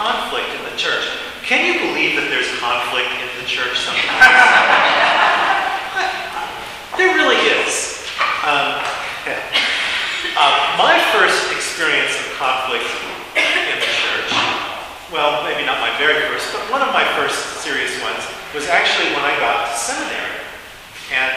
conflict in the church. Can you believe that there's conflict in the church sometimes? There really is. My first experience of conflict in the church, well, maybe not my very first, but one of my first serious ones was actually when I got to seminary. And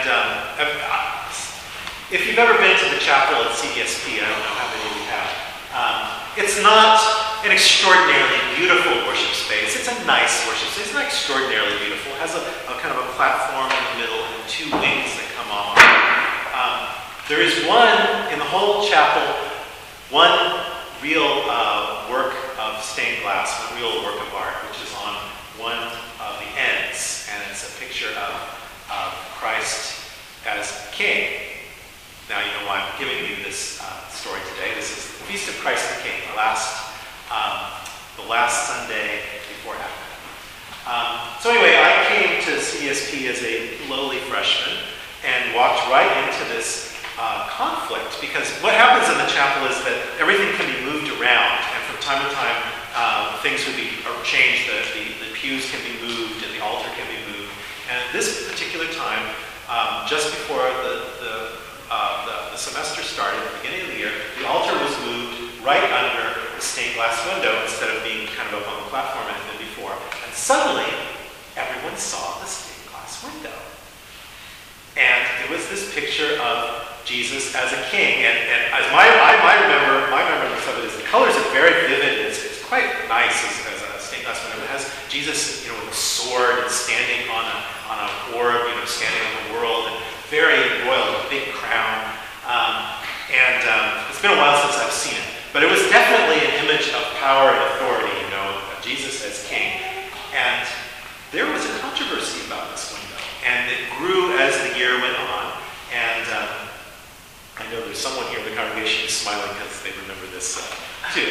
if you've ever been to the chapel at CESP, I don't know how many of you have, it's not an extraordinarily beautiful worship space. It's a nice worship space. It's not extraordinarily beautiful. It has a kind of a platform in the middle and two wings that come off. There is one in the whole chapel, one real work of stained glass, one real work of art, which is on one of the ends, and it's a picture of Christ as King. Now you know why I'm giving you this story today. This is the Feast of Christ the King, the last Sunday before Advent. So anyway, I came to CESP as a lowly freshman and walked right into this conflict, because what happens in the chapel is that everything can be moved around, and from time to time things would be changed. The pews can be moved and the altar can be moved. And at this particular time, just before the semester started, at the beginning of the year, the altar was moved right under the stained glass window instead of being kind of up on the platform as it did before. And suddenly, everyone saw the stained glass window. And it was this picture of Jesus as a king. And as my remembrance of it is the colors are very vivid. It's quite nice as a stained glass window. It has Jesus, with a sword and standing on an orb, standing on the world, and very royal, big crown. It's been a while since I've seen it. But it was definitely an image of power and authority, Jesus as king. And there was a controversy about this window. And it grew as the year went on. And I know there's someone here in the congregation who's smiling because they remember this too.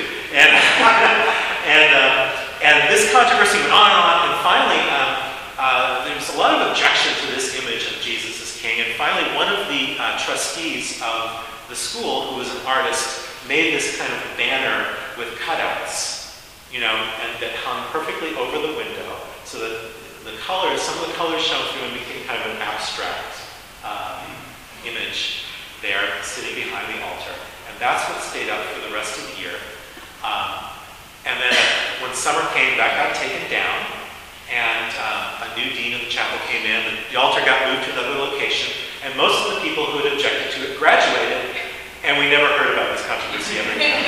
And this controversy went on, and finally there was a lot of objection to this image of Jesus as king. And finally, one of the trustees of the school, who was an artist, made this kind of banner with cutouts, and that hung perfectly over the window, so that some of the colors shone through and became kind of an abstract image there sitting behind the altar. And that's what stayed up for the rest of the year. And then when summer came, that got taken down, and a new dean of the chapel came in, and the altar got moved to another location, and most of the people who had objected to it graduated, and we never heard about this controversy ever again.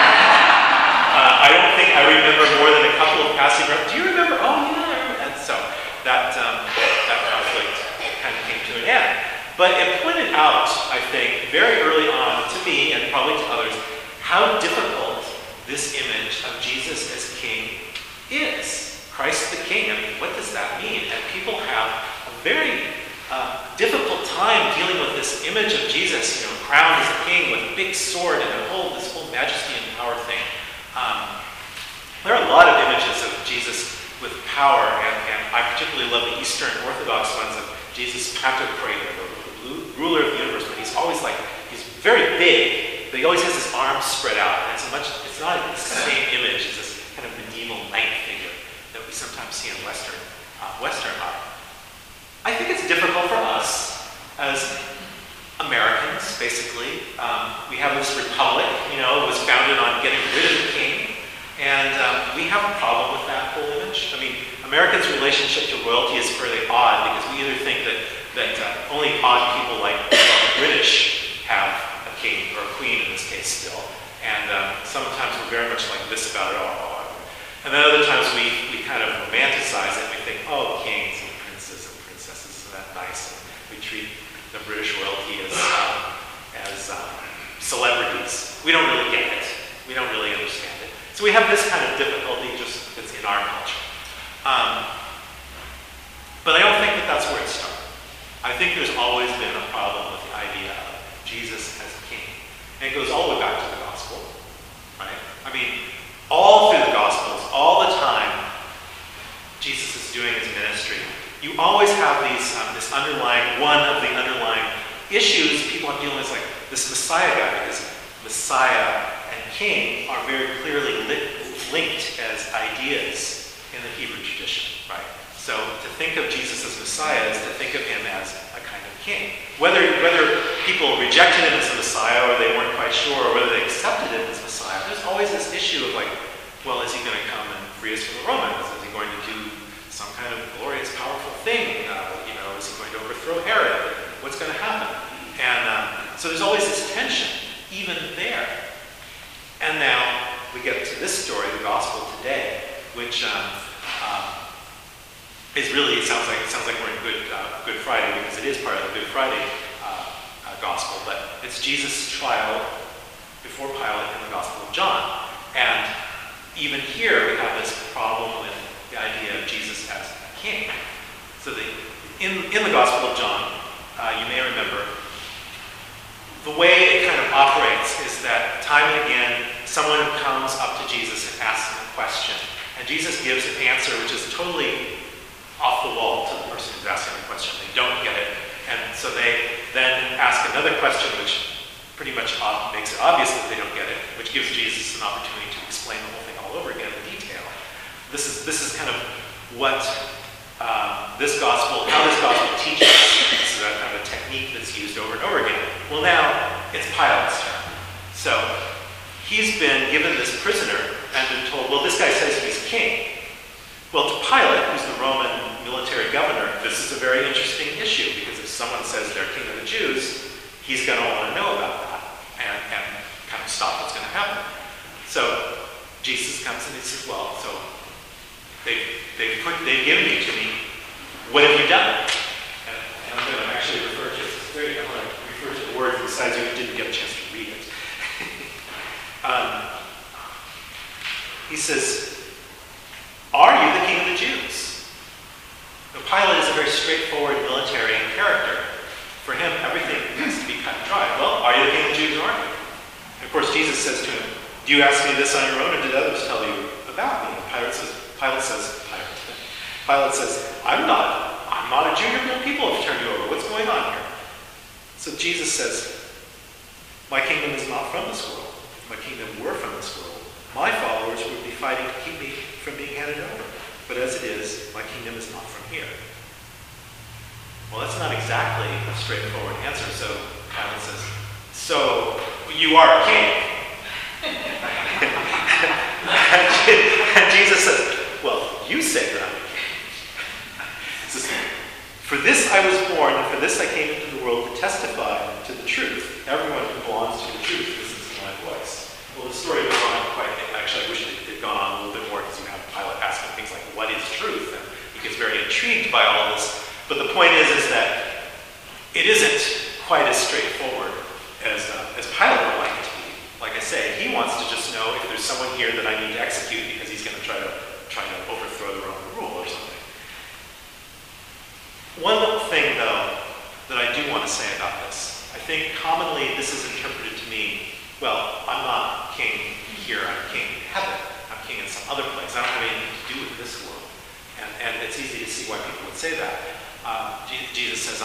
I don't think I remember more than a couple of passing remarks. Do you remember? Oh, yeah, I remember. And so that conflict kind of came to an end. But it pointed out, I think, very early on to me and probably to others, how difficult this image of Jesus as king is. Christ the King. I mean, what does that mean? And people have a very difficult time dealing with this image of Jesus, crowned as a king with a big sword and this whole majesty and power thing. There are a lot of images of Jesus with power, and I particularly love the Eastern Orthodox ones of Jesus Pantocrator, the ruler of the universe, but he's very big, but he always has his arms spread out, and it's not the same image as this kind of medieval knight figure that we sometimes see in Western art. I think it's difficult for us as Americans, basically. We have this republic, it was founded on getting rid of the king, and we have a problem with that whole image. I mean, Americans' relationship to royalty is fairly odd, because we either think that only odd people like the British have a king, or a queen in this case still, and sometimes we're very much like this about it all. And then other times we kind of romanticize it, and we think, oh, kings and princes and princesses, isn't that nice? And we treat the British royalty as celebrities. We don't really get it. We don't really understand it. So we have this kind of difficulty just that's in our culture. But I don't think that that's where it started. I think there's always been a problem with the idea of Jesus as a king. And it goes all the way back to the gospel, right? I mean, all through the Gospels, all the time, Jesus is doing his ministry. You always have one of the underlying issues people are dealing with, like this Messiah guy, because Messiah and King are very clearly linked as ideas in the Hebrew tradition, right? So to think of Jesus as Messiah is to think of him as a kind of king. Whether people rejected him as a Messiah or they weren't quite sure, or whether they accepted him as Messiah, there's always this issue of like, well, is he going to come and free us from the Romans? Is he going to do some kind of glorious, powerful thing? Is he going to overthrow Herod? What's going to happen? And so there's always this tension, even there. And now we get to this story, the gospel today, which is really, it sounds like we're in Good Friday, because it is part of the Good Friday gospel, but it's Jesus' trial before Pilate in the Gospel of John. And even here we have this problem with the idea of Jesus as a king. So in the Gospel of John, you may remember, the way it kind of operates is that time and again, someone comes up to Jesus and asks him a question, and Jesus gives an answer which is totally off the wall to the person who's asking the question. They don't get it, and so they then ask another question which pretty much makes it obvious that they don't get it, which gives Jesus an opportunity to explain the whole thing all over again in detail. This is kind of what how this gospel teaches. This is a kind of a technique that's used over and over again. Well, now it's Pilate's turn. So he's been given this prisoner and been told, well, this guy says he's king. Well, to Pilate, who's the Roman military governor, this is a very interesting issue, because if someone says they're king of the Jews, he's going to want to know about that and kind of stop what's going to happen. So Jesus comes and he says, well, so they've given you to me. What have you done? And I'm going to actually refer to the words besides you didn't get a chance to read it. He says, are you the king of the Jews? Now, Pilate is a very straightforward military character. For him, everything has to be cut and dry. Well, are you the king of the Jews or aren't you? And of course, Jesus says to him, do you ask me this on your own, or did others tell you about me? And Pilate says, I'm not a Jew. Your people have turned you over. What's going on here? So Jesus says, my kingdom is not from this world. If my kingdom were from this world, my followers would be fighting to keep me from being handed over. But as it is, my kingdom is not from here. Well, that's not exactly a straightforward answer. So Pilate says, so you are a king. And Jesus says, well, you say that I'm a king. Says, for this I was born, and for this I came into the world to testify to the truth. Everyone who belongs to the truth listens to my voice. Well, the story goes on actually, I wish it had gone on a little bit more, because you have Pilate asking things like, what is truth? And he gets very intrigued by all this. But the point is that it isn't quite as straightforward as Pilate would like it to be. Like I say, he wants to just know if there's someone here that I need to execute because he's going to try to overthrow the Roman rule or something. One little thing, though, that I do want to say about this. I think commonly this is interpreted to mean, well, I'm not king here, I'm king in heaven. I'm king in some other place. I don't have anything to do with this world. And it's easy to see why people would say that. Jesus says,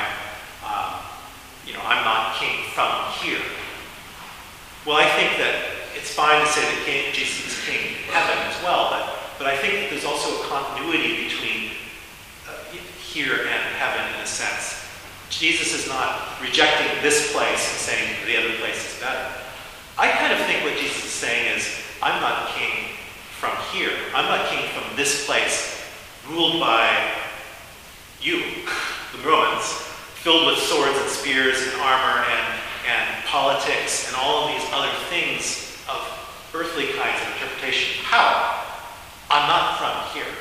I'm not king from here. Well, I think that it's fine to say that Jesus is king in heaven as well, but I think that there's also a continuity between here and heaven in a sense. Jesus is not rejecting this place and saying the other place is better. I kind of think what Jesus is saying is, I'm not king from here. I'm not king from this place ruled by you, the Romans, filled with swords and spears and armor and politics and all of these other things of earthly kinds of interpretation of power. I'm not from here.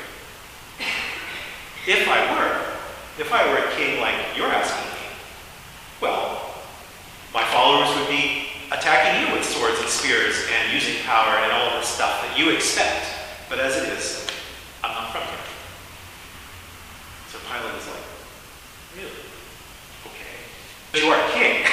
If I were a king like you're asking me, well, my followers would be attacking you with swords and spears and using power and all of this stuff that you expect. But as it is, I'm not from here. So Pilate is like, really? Okay. But you are a king.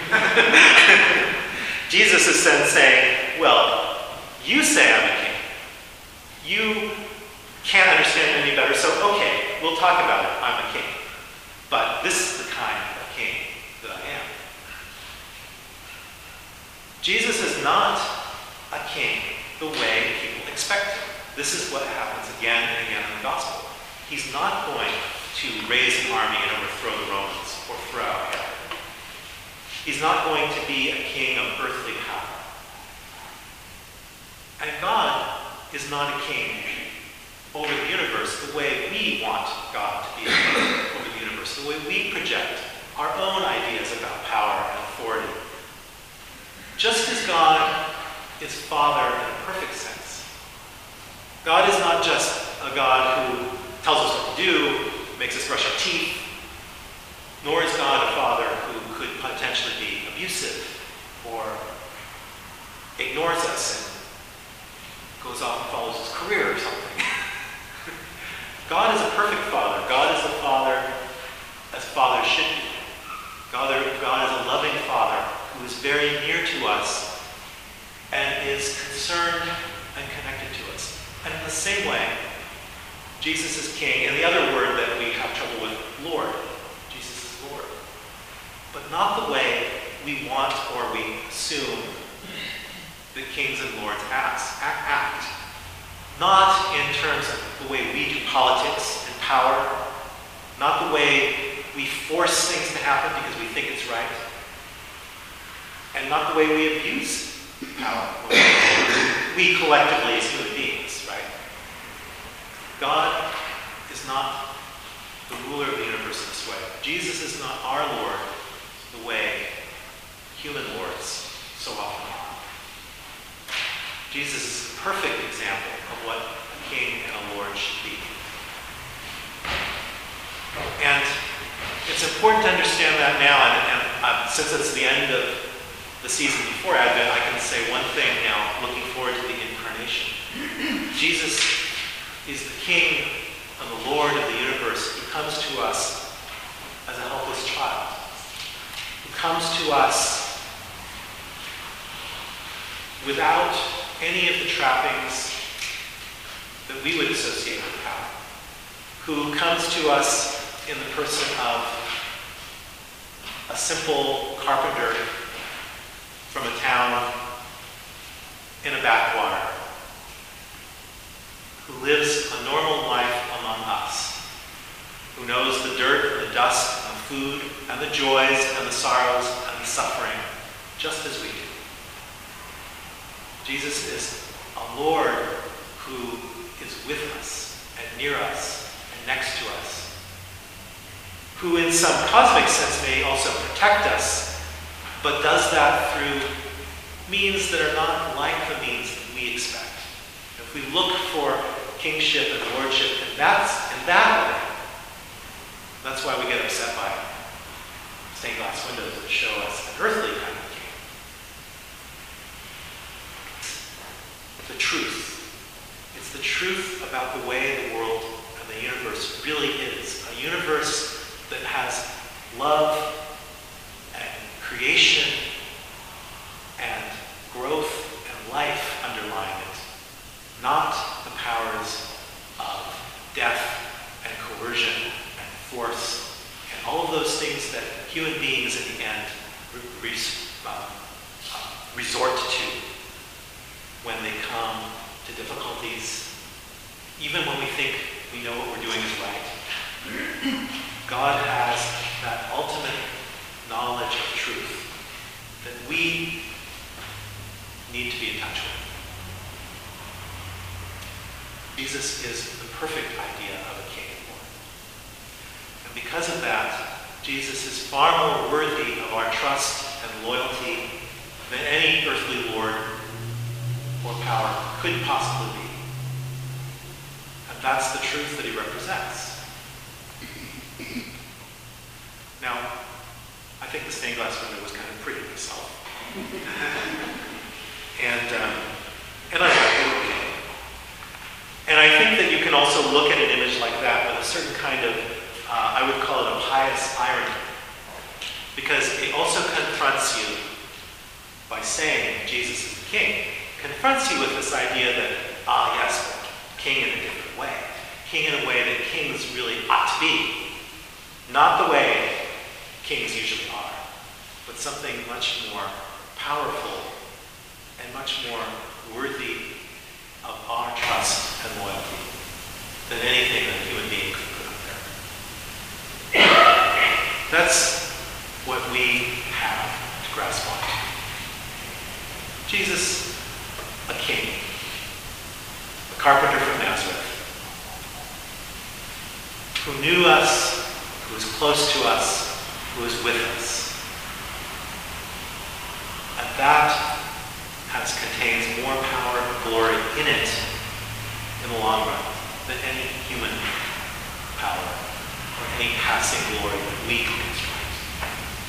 Jesus is then saying, well, you say I'm a king. You can't understand it any better, so okay, we'll talk about it. I'm a king. But this is the kind of king that I am. Jesus is not a king the way people expected. This is what happens again and again in the gospel. He's not going to raise an army and overthrow the Romans or throw out Herod. He's not going to be a king of earthly power. And God is not a king over the universe the way we want God to be a king over the universe, the way we project our own ideas about power and authority. Just as God is Father in a perfect sense, God is not just a God who tells us what to do, makes us brush our teeth, nor is God a Father who could potentially be abusive or ignores us and goes off and follows his career or something. God is a perfect Father. God is the Father as fathers should be. God is a loving Father who is very near to us and is concerned and connected to us. And in the same way, Jesus is King, and the other word that we have trouble with, Lord. Jesus is Lord. But not the way we want or we assume that kings and lords act. Not in terms of the way we do politics and power, not the way we force things to happen because we think it's right, and not the way we abuse power. We collectively as human beings, right? God is not the ruler of the universe this way. Jesus is not our Lord the way human lords so often are. Jesus is a perfect example of what a king and a lord should be. And it's important to understand that now, and since it's the end of the season before Advent, I can say one thing now, looking forward to the incarnation. Jesus is the King and the Lord of the universe. He comes to us as a helpless child. He comes to us without any of the trappings that we would associate with power. Who comes to us in the person of a simple carpenter from a town in a backwater, who lives a normal life among us, who knows the dirt and the dust and the food and the joys and the sorrows and the suffering, just as we do. Jesus is a Lord who is with us and near us and next to us, who in some cosmic sense may also protect us, but does that through means that are not like the means that we expect. If we look for kingship and lordship in that way, that's why we get upset by stained glass windows that show us an earthly kind of king. The truth. It's the truth about the way the world and the universe really is. A universe that has love and creation and growth and life underlying it. Not the powers of death and coercion and force and all of those things that human beings in the end resort to when they come to difficulties, even when we think we know what we're doing is right. God has that ultimate knowledge of truth that we need to be in touch with. Jesus is the perfect idea of a king and lord. And because of that, Jesus is far more worthy of our trust and loyalty than any earthly lord or power could possibly be. And that's the truth that he represents. Now, I think the stained glass window was kind of pretty myself. and I like it. And I think that you can also look at an image like that with a certain kind of, I would call it a pious irony. Because it also confronts you by saying Jesus is the king. Confronts you with this idea that, yes, but king in a different way. King in a way that kings really ought to be. Not the way kings usually are, but something much more powerful and much more worthy of our trust and loyalty than anything that a human being could put up there. That's what we have to grasp on. Jesus, a king, a carpenter from Nazareth, who knew us, who was close to us, who is with us. And that contains more power and glory in it in the long run than any human power or any passing glory that we can construct.